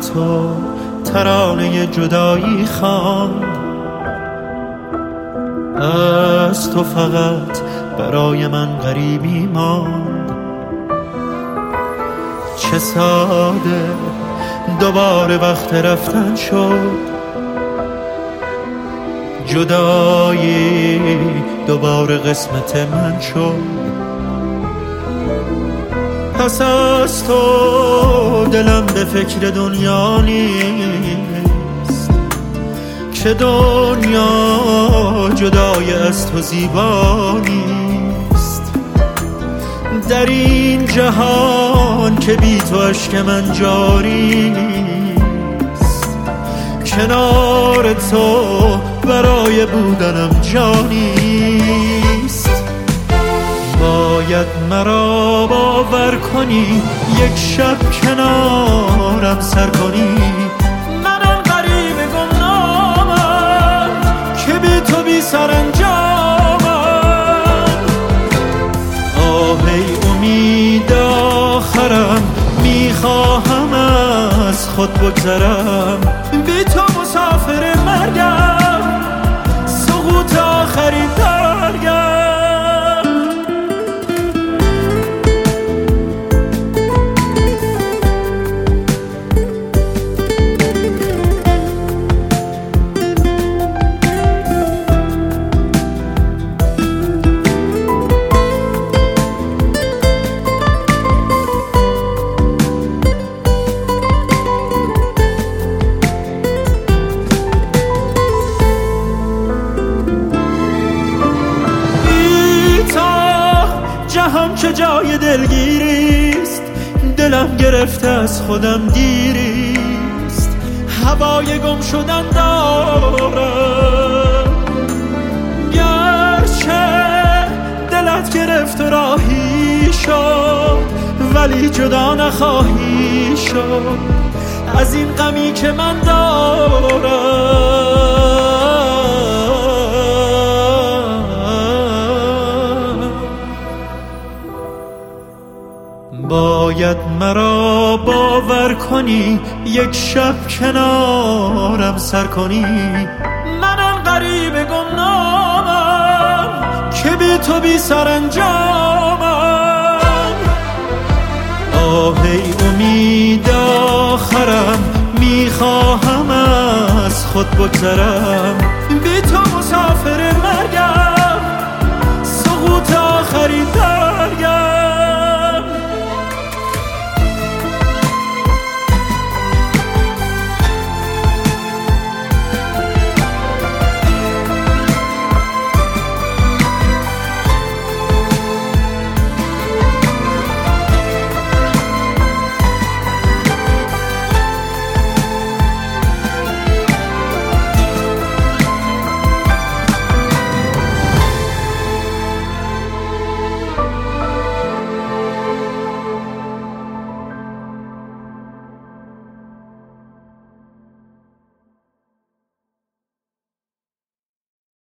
تو ترانه جدایی خواند، از تو فقط برای من غریبی ماند. چه ساده دوباره وقت رفتن شد، جدایی دوباره قسمت من شد. پس از تو دلم به فکر دنیا نیست، که دنیا جدای از تو زیبا نیست. در این جهان که بی تو اشک من جاری نیست، کنار تو برای بودنم جانیست. باید مرا باور کنی، یک شب کنارم سر کنی. من آن غریب گمنامم که بی تو بی سرانجامم. آه ای امید آخرم، میخواهم از خود بگذرم. بی تو مسافر مرگم، سقوط آخرین درگم. جهان چه جای دلگیریست، دلم گرفته از خودم گیریست. هوای گم شدن دارم، گرچه دلت گرفت و راهی شد، ولی جدا نخواهی شد از این غمی که من دارم. باید مرا باور کنی، یک شب کنارم سر کنی. من آن غریب گمنامم که بی تو بی سرانجامم. آه ای امید آخرم، میخواهم از خود بگذرم. بی تو مسافر